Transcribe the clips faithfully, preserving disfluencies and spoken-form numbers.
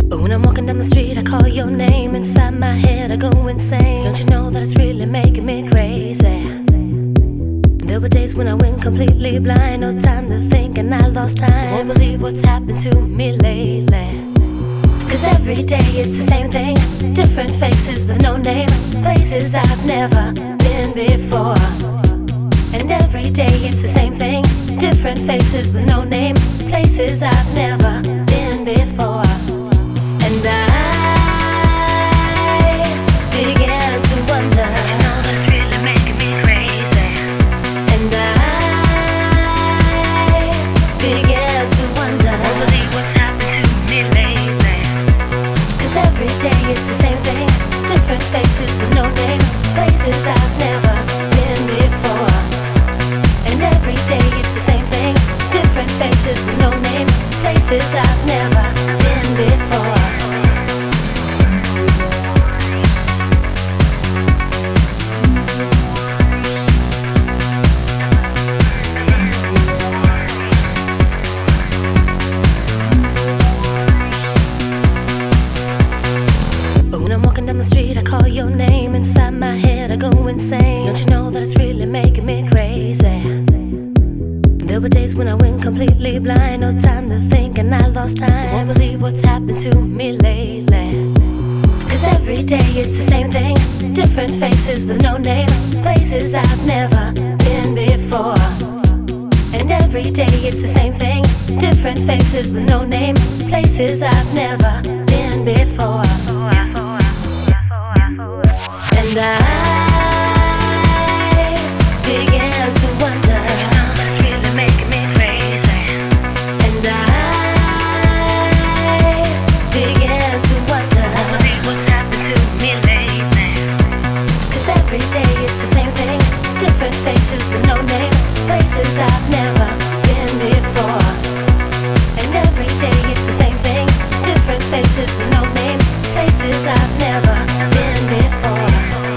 When I'm walking down the street, I call your name. Inside my head, I go insane. Don't you know that it's really making me crazy? There were days when I went completely blind. No time to think and I lost time. Won't believe what's happened to me lately. Cause every day it's the same thing. Different faces with no name. Places I've never been before. And every day it's the same thing. Different faces with no name. Places I've never been before. And I began to wonder, you know that's really making me crazy. And I began to wonder, I won't believe what's happened to me lately. Cause every day it's the same thing. Different faces with no name. Places I've never been before. And every day it's the same thing. Different faces with no name. Places I've never been before. When I'm walking down the street, I call your name. Inside my head, I go insane. Don't you know that it's really making me crazy? There were days when I went completely blind. No time to think and I lost time. Won't believe what's happened to me lately. Cause every day it's the same thing. Different faces with no name. Places I've never been before. And every day it's the same thing. Different faces with no name. Places I've never been before. And I began to wonder, you know that's really making me crazy. And I began to wonder, I won't believe what's happened to me lately. Cause every day it's the same thing. Different faces with no name. Places I've never been before. And every day it's the same thing. Different faces with no name. Places I've never been before.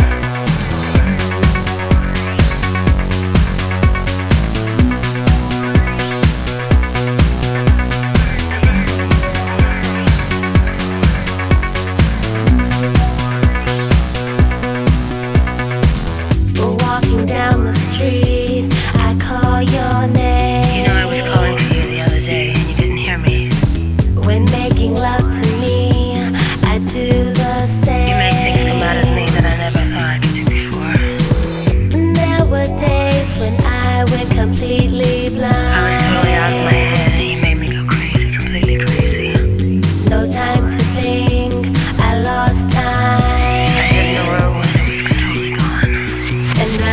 Walking down the street, I call your name. You know I was calling for you the other day and you didn't hear me. When making love to me, I do the same. You make things come out of me that I never thought I could do before. There were days when I went completely blind. I was totally out of my head and you made me go crazy, completely crazy. No time to think, I lost time. I hit the road when it was totally gone. And I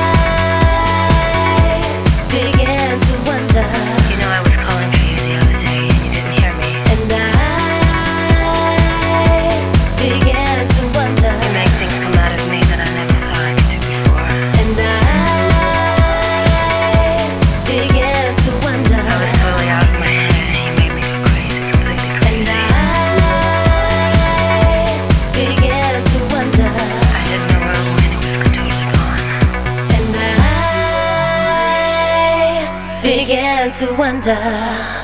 began to wonder, You know I was calling for you the other day and you didn't hear me. and I began to wonder, You make things come out of me that I never thought I could do before. and I began to wonder, I was totally out of my head and you made me go crazy, completely and crazy. I began to wonder, I hit the road when it was totally gone. and I began to wonder.